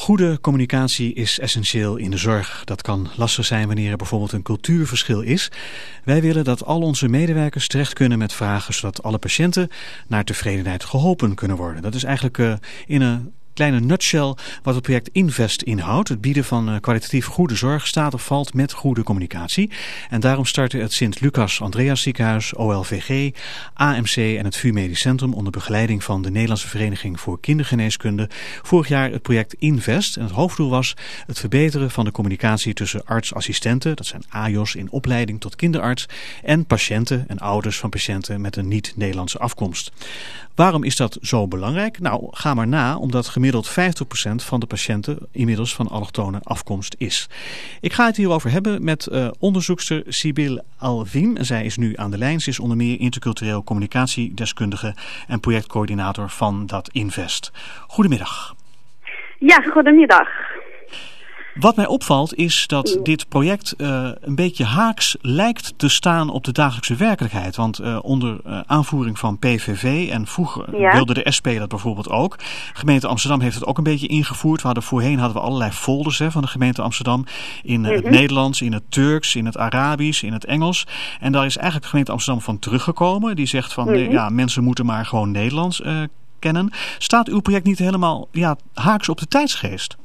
Goede communicatie is essentieel in de zorg. Dat kan lastig zijn wanneer er bijvoorbeeld een cultuurverschil is. Wij willen dat al onze medewerkers terecht kunnen met vragen, zodat alle patiënten naar tevredenheid geholpen kunnen worden. Dat is eigenlijk in een kleine nutshell wat het project Invest inhoudt. Het bieden van kwalitatief goede zorg staat of valt met goede communicatie. En daarom startte het Sint-Lucas Andreas Ziekenhuis, OLVG, AMC en het VU Medisch Centrum onder begeleiding van de Nederlandse Vereniging voor Kindergeneeskunde vorig jaar het project Invest. En het hoofddoel was het verbeteren van de communicatie tussen arts-assistenten, dat zijn AJOS in opleiding tot kinderarts, en patiënten en ouders van patiënten met een niet-Nederlandse afkomst. Waarom is dat zo belangrijk? Nou, ga maar na, omdat gemiddeld 50% van de patiënten inmiddels van allochtone afkomst is. Ik ga het hierover hebben met onderzoekster Sibyl Alvim. Zij is nu aan de lijn. Ze is onder meer intercultureel communicatiedeskundige en projectcoördinator van dat Invest. Goedemiddag. Ja, goedemiddag. Wat mij opvalt is dat dit project een beetje haaks lijkt te staan op de dagelijkse werkelijkheid. Want onder aanvoering van PVV en vroeger wilde de SP dat bijvoorbeeld ook. Gemeente Amsterdam heeft het ook een beetje ingevoerd. Voorheen hadden we allerlei folders van de gemeente Amsterdam in het Nederlands, in het Turks, in het Arabisch, in het Engels. En daar is eigenlijk de gemeente Amsterdam van teruggekomen. Die zegt van mensen moeten maar gewoon Nederlands kennen. Staat uw project niet helemaal haaks op de tijdsgeest?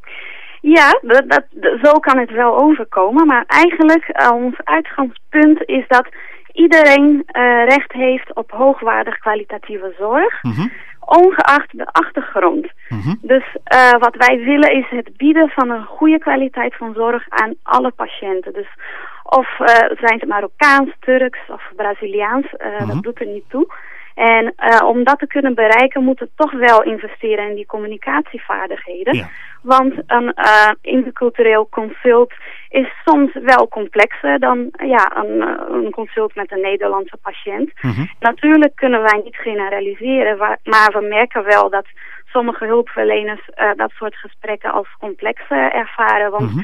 Ja, zo kan het wel overkomen. Maar eigenlijk ons uitgangspunt is dat iedereen recht heeft op hoogwaardig kwalitatieve zorg, ongeacht de achtergrond. Dus wat wij willen is het bieden van een goede kwaliteit van zorg aan alle patiënten. Dus of zijn ze Marokkaans, Turks of Braziliaans, dat doet er niet toe. En om dat te kunnen bereiken moeten we toch wel investeren in die communicatievaardigheden. Ja. Want een intercultureel consult is soms wel complexer dan een consult met een Nederlandse patiënt. Natuurlijk kunnen wij niet generaliseren, maar we merken wel dat sommige hulpverleners dat soort gesprekken als complex ervaren. Want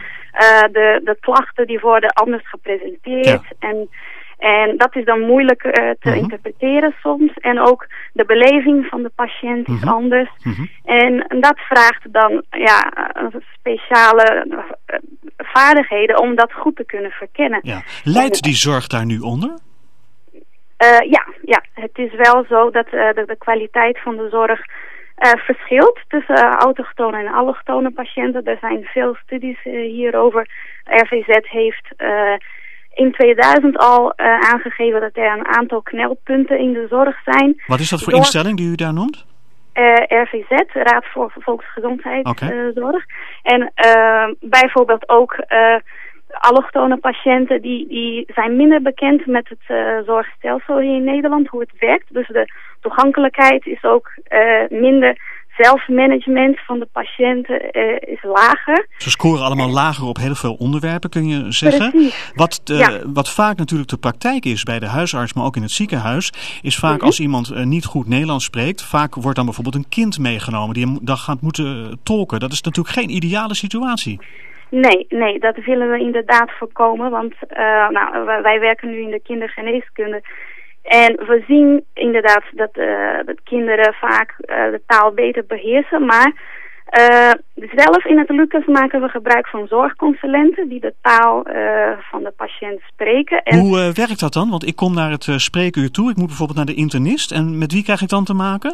de klachten die worden anders gepresenteerd en dat is dan moeilijk te interpreteren soms. En ook de beleving van de patiënt is anders. En dat vraagt dan speciale vaardigheden om dat goed te kunnen verkennen. Ja. Leidt die zorg daar nu onder? Ja, het is wel zo dat de kwaliteit van de zorg verschilt tussen autochtone en allochtone patiënten. Er zijn veel studies hierover. RVZ heeft in 2000 al aangegeven dat er een aantal knelpunten in de zorg zijn. Wat is dat voor instelling die u daar noemt? RVZ, Raad voor Volksgezondheidszorg. En bijvoorbeeld ook allochtone patiënten die zijn minder bekend met het zorgstelsel hier in Nederland, hoe het werkt. Dus de toegankelijkheid is ook minder. Zelfmanagement van de patiënten is lager. Ze scoren allemaal lager op heel veel onderwerpen, kun je zeggen. Precies. Wat vaak natuurlijk de praktijk is bij de huisarts, maar ook in het ziekenhuis, is vaak als iemand niet goed Nederlands spreekt, vaak wordt dan bijvoorbeeld een kind meegenomen die hem dan gaat moeten tolken. Dat is natuurlijk geen ideale situatie. Nee, dat willen we inderdaad voorkomen, want wij werken nu in de kindergeneeskunde. En we zien inderdaad dat kinderen vaak de taal beter beheersen. Maar zelf in het Lucas maken we gebruik van zorgconsulenten die de taal van de patiënt spreken. En hoe werkt dat dan? Want ik kom naar het spreekuur toe. Ik moet bijvoorbeeld naar de internist. En met wie krijg ik dan te maken?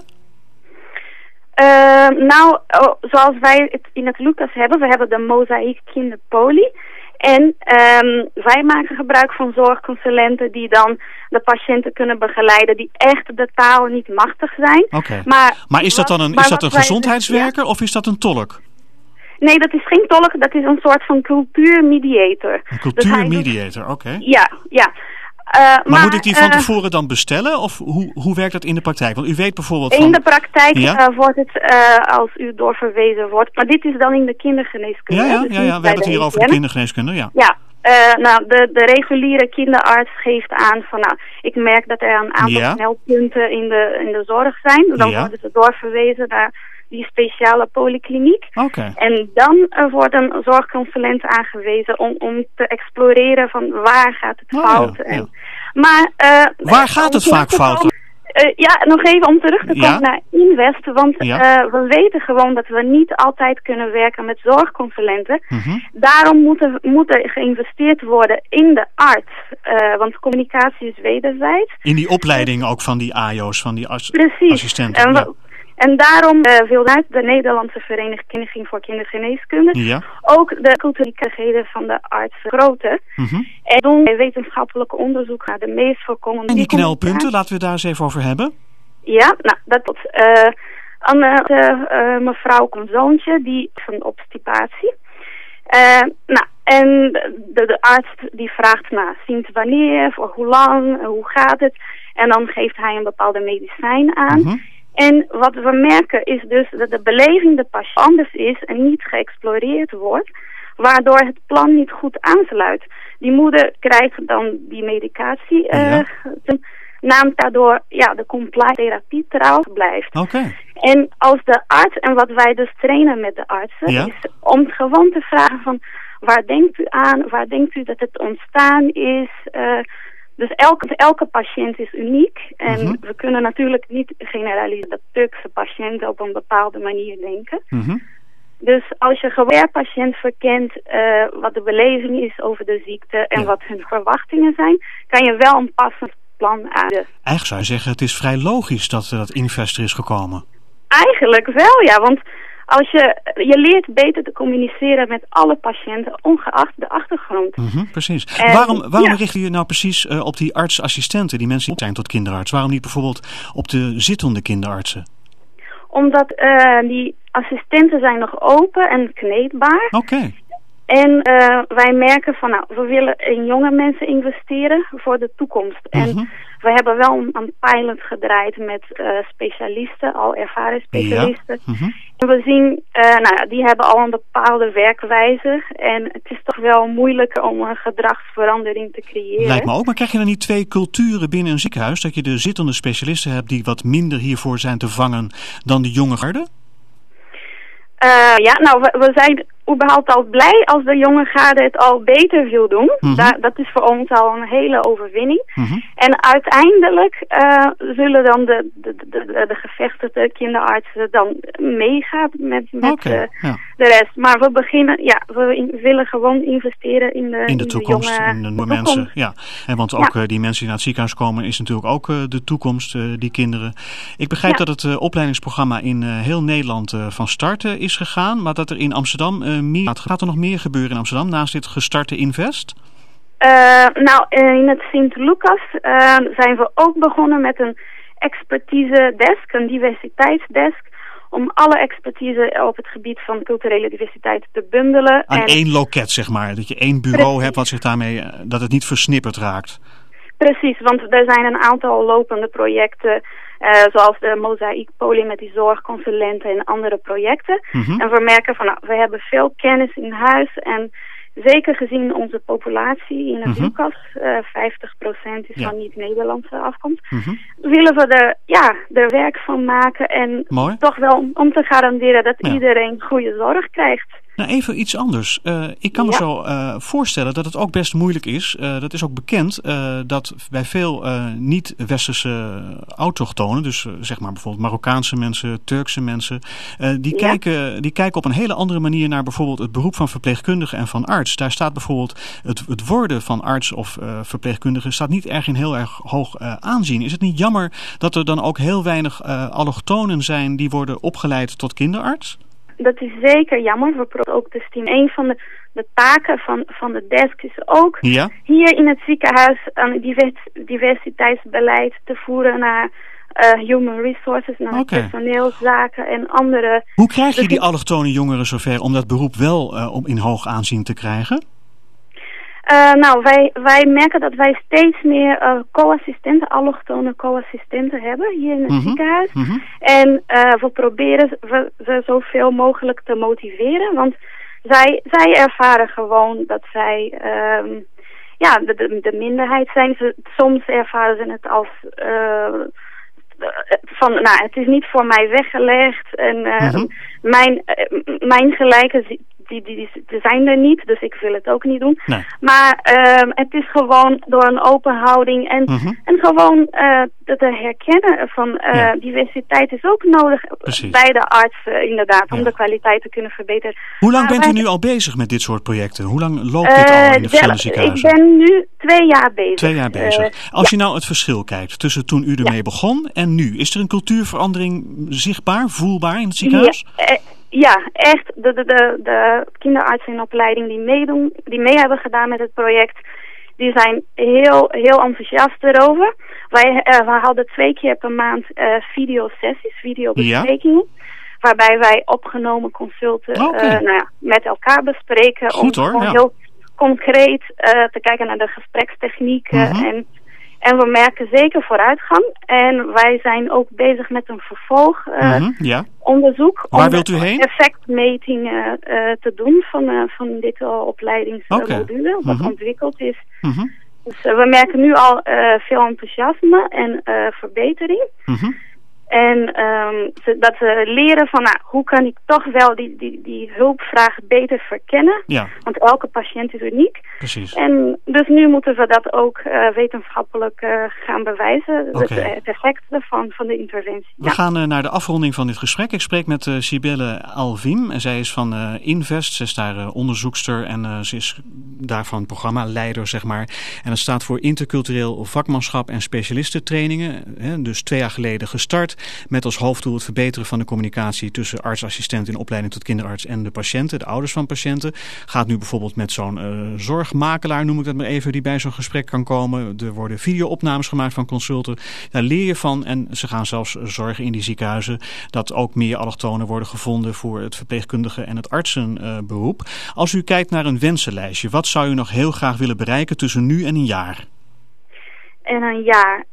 Zoals wij het in het Lucas hebben. We hebben de Mozaïek Kinderpoli. En wij maken gebruik van zorgconsulenten die dan de patiënten kunnen begeleiden die echt de taal niet machtig zijn. Okay. Maar is dat dan een gezondheidswerker of is dat een tolk? Nee, dat is geen tolk, dat is een soort van cultuurmediator. Een cultuurmediator, oké. Ja. Maar moet ik die van tevoren dan bestellen? Of hoe werkt dat in de praktijk? Want u weet bijvoorbeeld in de praktijk wordt het als u doorverwezen wordt. Maar dit is dan in de kindergeneeskunde. Ja, we hebben het hier over de kindergeneeskunde, ja. De reguliere kinderarts geeft aan van ik merk dat er een aantal knelpunten in de zorg zijn. Dan worden ze doorverwezen naar die speciale polykliniek. Okay. En dan wordt een zorgconsulent aangewezen om te exploreren van waar gaat het fout. Maar waar gaat het vaak fout? Nog even om terug te komen naar Invest. Want we weten gewoon dat we niet altijd kunnen werken met zorgconsulenten. Daarom moet er geïnvesteerd worden in de arts. Want communicatie is wederzijds. In die opleiding ook van die AJO's, van die assistenten. En daarom wil de Nederlandse Vereniging voor Kindergeneeskunde ook de culturele van de arts vergroten. En doen wetenschappelijk onderzoek naar de meest voorkomende... En die knelpunten, laten we daar eens even over hebben. Ja, dat mevrouw komt zoontje, die van obstipatie. En de arts die vraagt sinds wanneer, voor hoe lang, hoe gaat het. En dan geeft hij een bepaalde medicijn aan. En wat we merken is dus dat de beleving de patiënt anders is en niet geëxploreerd wordt, waardoor het plan niet goed aansluit. Die moeder krijgt dan die medicatie, naamt daardoor de compliance therapie trouw blijft. En als de arts, en wat wij dus trainen met de artsen, is om gewoon te vragen van waar denkt u aan, waar denkt u dat het ontstaan is. Dus elke patiënt is uniek. En we kunnen natuurlijk niet generaliseren dat Turkse patiënten op een bepaalde manier denken. Dus als je gewoon per patiënt verkent wat de beleving is over de ziekte en wat hun verwachtingen zijn, kan je wel een passend plan aan. Eigenlijk zou je zeggen, het is vrij logisch dat Invest er is gekomen. Eigenlijk wel, ja, want als je leert beter te communiceren met alle patiënten, ongeacht de achtergrond. Precies. Waarom richt je nou precies op die artsassistenten, die mensen die zijn tot kinderarts? Waarom niet bijvoorbeeld op de zittende kinderartsen? Omdat die assistenten zijn nog open en kneedbaar. En wij merken van, we willen in jonge mensen investeren voor de toekomst. En we hebben wel een pilot gedraaid met specialisten, al ervaren specialisten. En we zien, die hebben al een bepaalde werkwijze. En het is toch wel moeilijker om een gedragsverandering te creëren. Lijkt me ook, maar krijg je dan niet twee culturen binnen een ziekenhuis? Dat je de zittende specialisten hebt die wat minder hiervoor zijn te vangen dan de jonge garde? We zijn überhaupt al blij als de jonge garde het al beter wil doen. Dat is voor ons al een hele overwinning. En uiteindelijk zullen dan de gevestigde kinderartsen dan meegaan met de rest. Maar we beginnen, we willen gewoon investeren in de toekomst, jonge, in de mensen. Toekomst. Ja. En want ook die mensen die naar het ziekenhuis komen is natuurlijk ook de toekomst, die kinderen. Ik begrijp dat het opleidingsprogramma in heel Nederland van start is gegaan, maar dat er in Amsterdam gaat er nog meer gebeuren in Amsterdam naast dit gestarte Invest? In het Sint-Lucas zijn we ook begonnen met een expertise desk, een diversiteitsdesk, om alle expertise op het gebied van culturele diversiteit te bundelen. Aan één loket, zeg maar. Dat je één bureau hebt wat zich daarmee, dat het niet versnipperd raakt. Precies, want er zijn een aantal lopende projecten, zoals de Mozaïekpolie met die zorgconsulenten en andere projecten. En we merken van, we hebben veel kennis in huis en zeker gezien onze populatie in het Lucas, 50% is van niet-Nederlandse afkomst, willen we er werk van maken en toch wel om te garanderen dat iedereen goede zorg krijgt. Nou, even iets anders. Ik kan me zo voorstellen dat het ook best moeilijk is. Dat is ook bekend dat bij veel niet-westerse autochtonen, dus zeg maar bijvoorbeeld Marokkaanse mensen, Turkse mensen, die kijken op een hele andere manier naar bijvoorbeeld het beroep van verpleegkundige en van arts. Daar staat bijvoorbeeld het worden van arts of verpleegkundige staat niet heel erg hoog aanzien. Is het niet jammer dat er dan ook heel weinig allochtonen zijn die worden opgeleid tot kinderarts? Dat is zeker jammer. We proberen ook te stimuleren. Een van de taken van de desk is ook hier in het ziekenhuis een diversiteitsbeleid te voeren naar human resources, naar personeelszaken en andere. Hoe krijg je die allochtone jongeren zover om dat beroep wel in hoog aanzien te krijgen? Wij merken dat wij steeds meer co-assistenten, allochtone co-assistenten hebben hier in het ziekenhuis. En we proberen ze zoveel mogelijk te motiveren, want zij ervaren gewoon dat zij de minderheid zijn. Soms ervaren ze het als het is niet voor mij weggelegd en mijn gelijken die zijn er niet, dus ik wil het ook niet doen. Nee. Maar het is gewoon door een open houding en gewoon te herkennen van diversiteit is ook nodig bij de arts inderdaad, om de kwaliteit te kunnen verbeteren. Hoe lang bent u nu al bezig met dit soort projecten? Hoe lang loopt dit al in de verschillende ziekenhuizen? Ik ben nu 2 jaar bezig. 2 jaar bezig. Als je nou het verschil kijkt tussen toen u ermee begon en nu, is er een cultuurverandering zichtbaar, voelbaar in het ziekenhuis? Ja, echt. De kinderartsen in opleiding die mee hebben gedaan met het project, die zijn heel enthousiast erover. We hadden 2 keer per maand videosessies, videobesprekingen. Ja. Waarbij wij opgenomen consulten met elkaar bespreken. Goed, om heel concreet te kijken naar de gesprekstechnieken. En we merken zeker vooruitgang. En wij zijn ook bezig met een vervolgonderzoek. Waar wilt u heen? Effectmetingen te doen van dit opleidingsmodule. Wat ontwikkeld is. Dus we merken nu al veel enthousiasme en verbetering. En dat ze leren van hoe kan ik toch wel die hulpvraag beter verkennen. Ja. Want elke patiënt is uniek. Precies. En dus nu moeten we dat ook wetenschappelijk gaan bewijzen. Het effect van de interventie. We gaan naar de afronding van dit gesprek. Ik spreek met Sibelle Alvim. En zij is van Invest. Ze is daar onderzoekster en ze is daarvan programmaleider, zeg maar. En dat staat voor intercultureel vakmanschap en specialistentrainingen. Dus 2 jaar geleden gestart. Met als hoofddoel het verbeteren van de communicatie tussen artsassistent in opleiding tot kinderarts en de patiënten, de ouders van patiënten. Gaat nu bijvoorbeeld met zo'n zorgmakelaar, noem ik dat maar even, die bij zo'n gesprek kan komen. Er worden video-opnames gemaakt van consulten. Daar leer je van en ze gaan zelfs zorgen in die ziekenhuizen dat ook meer allochtonen worden gevonden voor het verpleegkundige en het artsenberoep. Als u kijkt naar een wensenlijstje, wat zou u nog heel graag willen bereiken tussen nu en een jaar? En een jaar.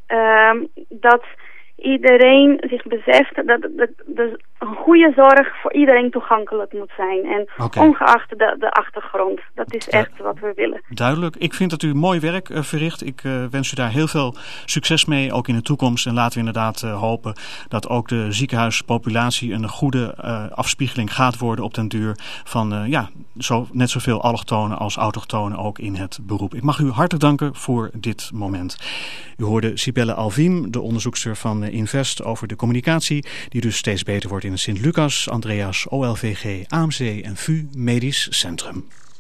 Dat iedereen zich beseft dat een goede zorg voor iedereen toegankelijk moet zijn. En ongeacht de achtergrond. Dat is echt wat we willen. Duidelijk. Ik vind dat u mooi werk verricht. Ik wens u daar heel veel succes mee, ook in de toekomst. En laten we inderdaad hopen dat ook de ziekenhuispopulatie een goede afspiegeling gaat worden op den duur van net zoveel allochtonen als autochtonen ook in het beroep. Ik mag u hartelijk danken voor dit moment. U hoorde Sibelle Alvim, de onderzoekster van Invest over de communicatie, die dus steeds beter wordt in het Sint-Lucas, Andreas, OLVG, AMC en VU Medisch Centrum.